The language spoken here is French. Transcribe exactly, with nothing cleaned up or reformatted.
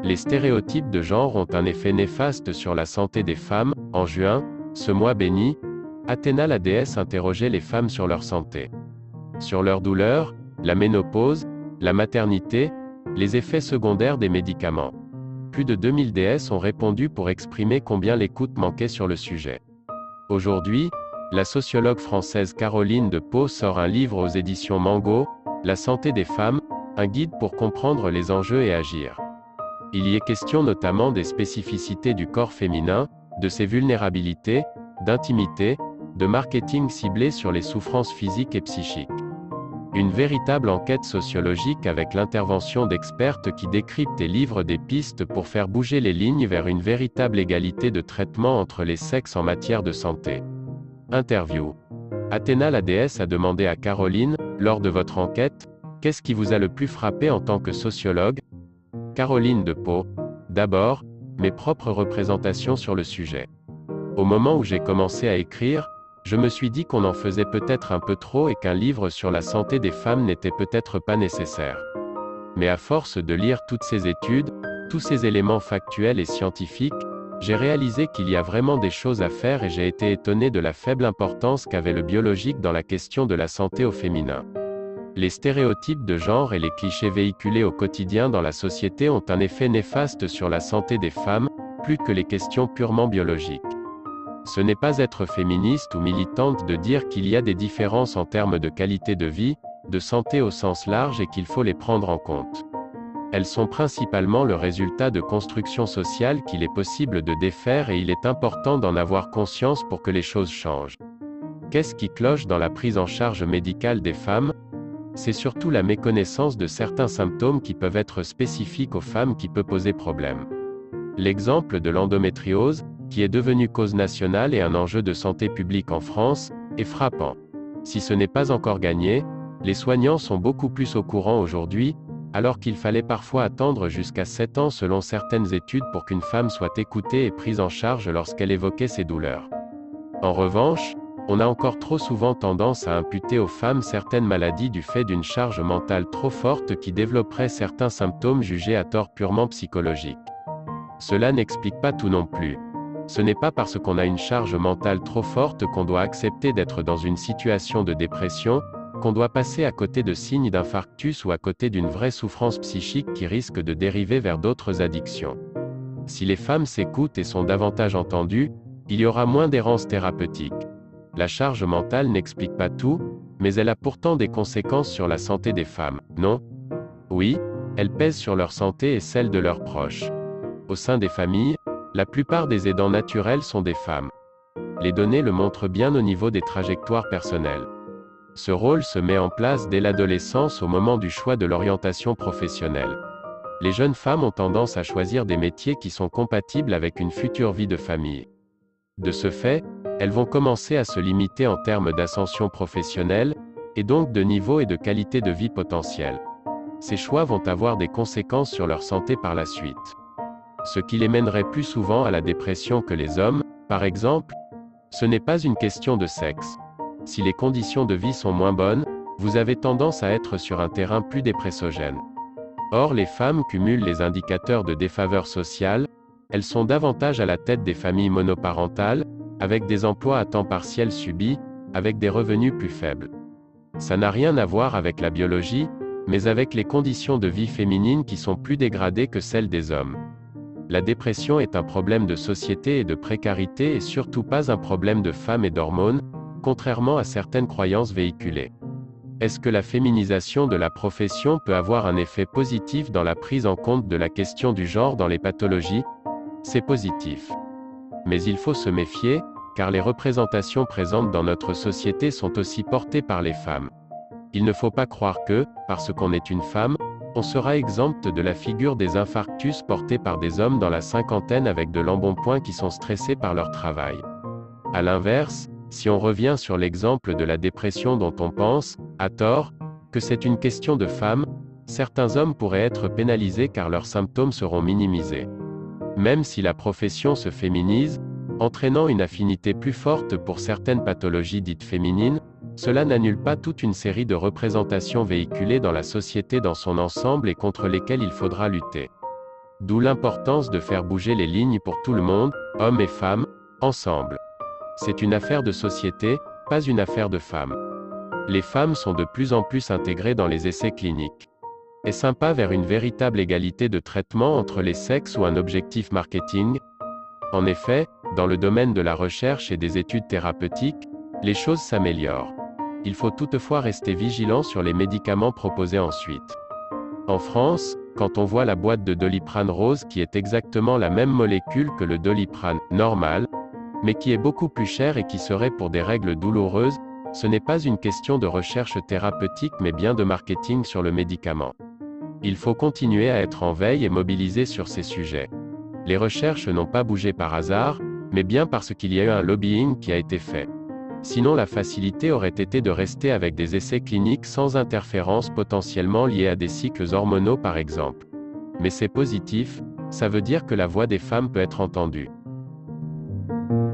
Les stéréotypes de genre ont un effet néfaste sur la santé des femmes. En juin, ce mois béni, Athéna la déesse interrogeait les femmes sur leur santé. Sur leur douleur, la ménopause, la maternité, les effets secondaires des médicaments. Plus de deux mille déesses ont répondu pour exprimer combien l'écoute manquait sur le sujet. Aujourd'hui, la sociologue française Caroline de Pau sort un livre aux éditions Mango, La santé des femmes, un guide pour comprendre les enjeux et agir. Il y est question notamment des spécificités du corps féminin, de ses vulnérabilités, d'intimité, de marketing ciblé sur les souffrances physiques et psychiques. Une véritable enquête sociologique avec l'intervention d'expertes qui décryptent et livrent des pistes pour faire bouger les lignes vers une véritable égalité de traitement entre les sexes en matière de santé. Interview. Athéna la déesse a demandé à Caroline, lors de votre enquête, qu'est-ce qui vous a le plus frappé en tant que sociologue? Caroline de Pau. D'abord, mes propres représentations sur le sujet. Au moment où j'ai commencé à écrire, je me suis dit qu'on en faisait peut-être un peu trop et qu'un livre sur la santé des femmes n'était peut-être pas nécessaire. Mais à force de lire toutes ces études, tous ces éléments factuels et scientifiques, j'ai réalisé qu'il y a vraiment des choses à faire et j'ai été étonné de la faible importance qu'avait le biologique dans la question de la santé au féminin. Les stéréotypes de genre et les clichés véhiculés au quotidien dans la société ont un effet néfaste sur la santé des femmes, plus que les questions purement biologiques. Ce n'est pas être féministe ou militante de dire qu'il y a des différences en termes de qualité de vie, de santé au sens large et qu'il faut les prendre en compte. Elles sont principalement le résultat de constructions sociales qu'il est possible de défaire et il est important d'en avoir conscience pour que les choses changent. Qu'est-ce qui cloche dans la prise en charge médicale des femmes? C'est surtout la méconnaissance de certains symptômes qui peuvent être spécifiques aux femmes qui peut poser problème. L'exemple de l'endométriose, qui est devenue cause nationale et un enjeu de santé publique en France, est frappant. Si ce n'est pas encore gagné, les soignants sont beaucoup plus au courant aujourd'hui, alors qu'il fallait parfois attendre jusqu'à sept ans selon certaines études pour qu'une femme soit écoutée et prise en charge lorsqu'elle évoquait ses douleurs. En revanche, on a encore trop souvent tendance à imputer aux femmes certaines maladies du fait d'une charge mentale trop forte qui développerait certains symptômes jugés à tort purement psychologiques. Cela n'explique pas tout non plus. Ce n'est pas parce qu'on a une charge mentale trop forte qu'on doit accepter d'être dans une situation de dépression, qu'on doit passer à côté de signes d'infarctus ou à côté d'une vraie souffrance psychique qui risque de dériver vers d'autres addictions. Si les femmes s'écoutent et sont davantage entendues, il y aura moins d'errance thérapeutique. La charge mentale n'explique pas tout, mais elle a pourtant des conséquences sur la santé des femmes, non? Oui, elle pèse sur leur santé et celle de leurs proches. Au sein des familles, la plupart des aidants naturels sont des femmes. Les données le montrent bien au niveau des trajectoires personnelles. Ce rôle se met en place dès l'adolescence au moment du choix de l'orientation professionnelle. Les jeunes femmes ont tendance à choisir des métiers qui sont compatibles avec une future vie de famille. De ce fait, elles vont commencer à se limiter en termes d'ascension professionnelle, et donc de niveau et de qualité de vie potentielle. Ces choix vont avoir des conséquences sur leur santé par la suite. Ce qui les mènerait plus souvent à la dépression que les hommes, par exemple, ce n'est pas une question de sexe. Si les conditions de vie sont moins bonnes, vous avez tendance à être sur un terrain plus dépressogène. Or les femmes cumulent les indicateurs de défaveur sociale, elles sont davantage à la tête des familles monoparentales, avec des emplois à temps partiel subis, avec des revenus plus faibles. Ça n'a rien à voir avec la biologie, mais avec les conditions de vie féminines qui sont plus dégradées que celles des hommes. La dépression est un problème de société et de précarité et surtout pas un problème de femmes et d'hormones, contrairement à certaines croyances véhiculées. Est-ce que la féminisation de la profession peut avoir un effet positif dans la prise en compte de la question du genre dans les pathologies? C'est positif. Mais il faut se méfier, car les représentations présentes dans notre société sont aussi portées par les femmes. Il ne faut pas croire que, parce qu'on est une femme, on sera exempte de la figure des infarctus portés par des hommes dans la cinquantaine avec de l'embonpoint qui sont stressés par leur travail. À l'inverse, si on revient sur l'exemple de la dépression dont on pense, à tort, que c'est une question de femmes, certains hommes pourraient être pénalisés car leurs symptômes seront minimisés. Même si la profession se féminise, entraînant une affinité plus forte pour certaines pathologies dites féminines, cela n'annule pas toute une série de représentations véhiculées dans la société dans son ensemble et contre lesquelles il faudra lutter. D'où l'importance de faire bouger les lignes pour tout le monde, hommes et femmes, ensemble. C'est une affaire de société, pas une affaire de femmes. Les femmes sont de plus en plus intégrées dans les essais cliniques. Est-ce un pas vers une véritable égalité de traitement entre les sexes ou un objectif marketing? En effet, dans le domaine de la recherche et des études thérapeutiques, les choses s'améliorent. Il faut toutefois rester vigilant sur les médicaments proposés ensuite. En France, quand on voit la boîte de Doliprane rose qui est exactement la même molécule que le Doliprane normal, mais qui est beaucoup plus cher et qui serait pour des règles douloureuses, ce n'est pas une question de recherche thérapeutique mais bien de marketing sur le médicament. Il faut continuer à être en veille et mobilisé sur ces sujets. Les recherches n'ont pas bougé par hasard, mais bien parce qu'il y a eu un lobbying qui a été fait. Sinon la facilité aurait été de rester avec des essais cliniques sans interférence potentiellement liées à des cycles hormonaux par exemple. Mais c'est positif, ça veut dire que la voix des femmes peut être entendue.